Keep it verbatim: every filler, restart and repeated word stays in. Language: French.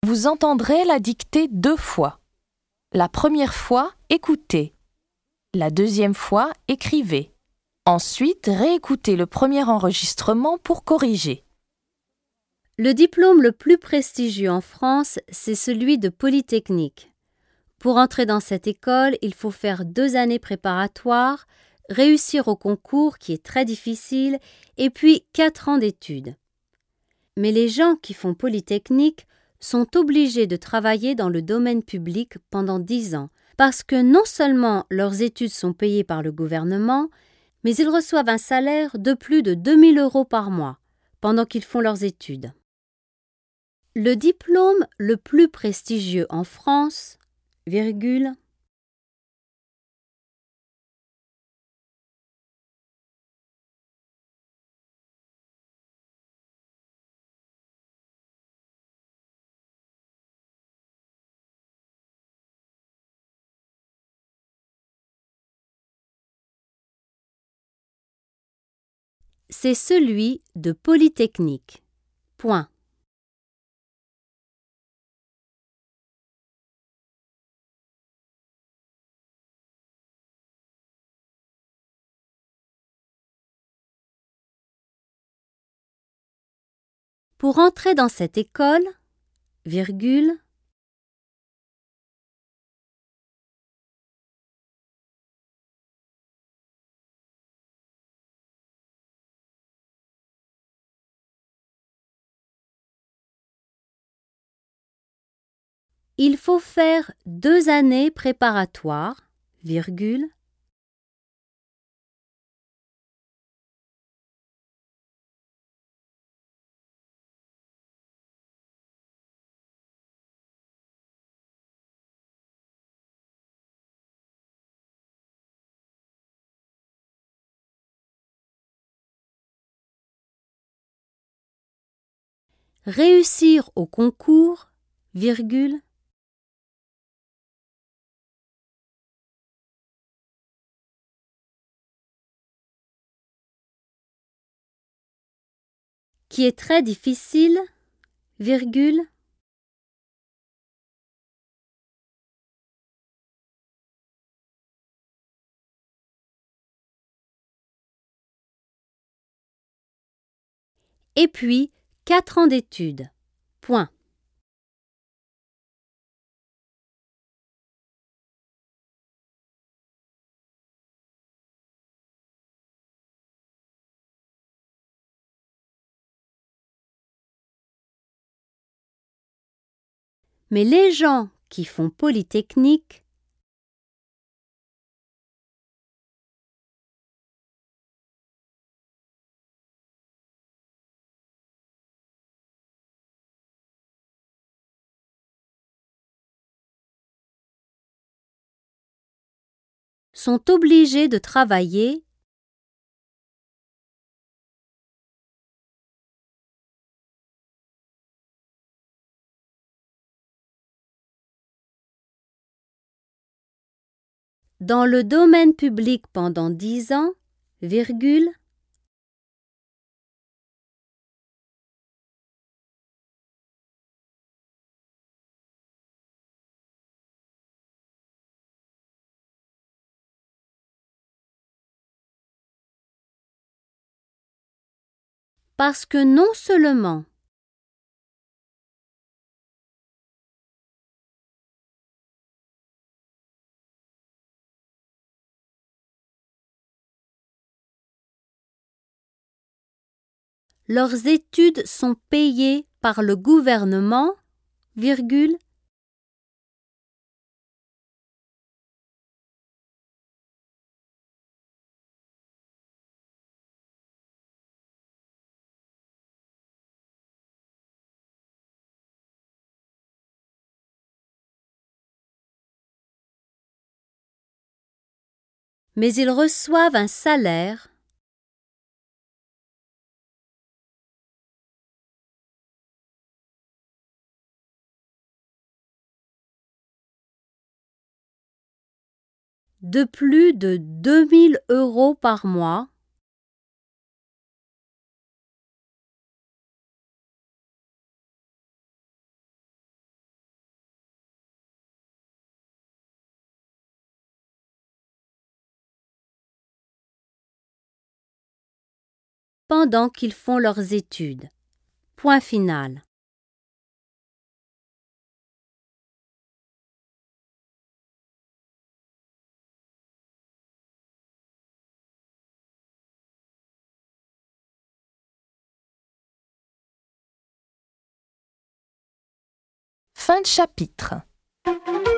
Vous entendrez la dictée deux fois. La première fois, écoutez. La deuxième fois, écrivez. Ensuite, réécoutez le premier enregistrement pour corriger. Le diplôme le plus prestigieux en France, c'est celui de Polytechnique. Pour entrer dans cette école, il faut faire deux années préparatoires, réussir au concours qui est très difficile, et puis quatre ans d'études. Mais les gens qui font Polytechnique sont obligés de travailler dans le domaine public pendant dix ans, parce que non seulement leurs études sont payées par le gouvernement, mais ils reçoivent un salaire de plus de deux mille euros par mois pendant qu'ils font leurs études. Le diplôme le plus prestigieux en France, virgule, c'est celui de Polytechnique. Point. Pour entrer dans cette école, virgule, il faut faire deux années préparatoires, virgule, réussir au concours, virgule, qui est très difficile, virgule, et puis quatre ans d'études. Point. Mais les gens qui font Polytechnique sont obligés de travailler dans le domaine public pendant dix ans, virgule, parce que non seulement leurs études sont payées par le gouvernement, virgule, mais ils reçoivent un salaire de plus de deux mille euros par mois pendant qu'ils font leurs études. Point final. Fin de chapitre.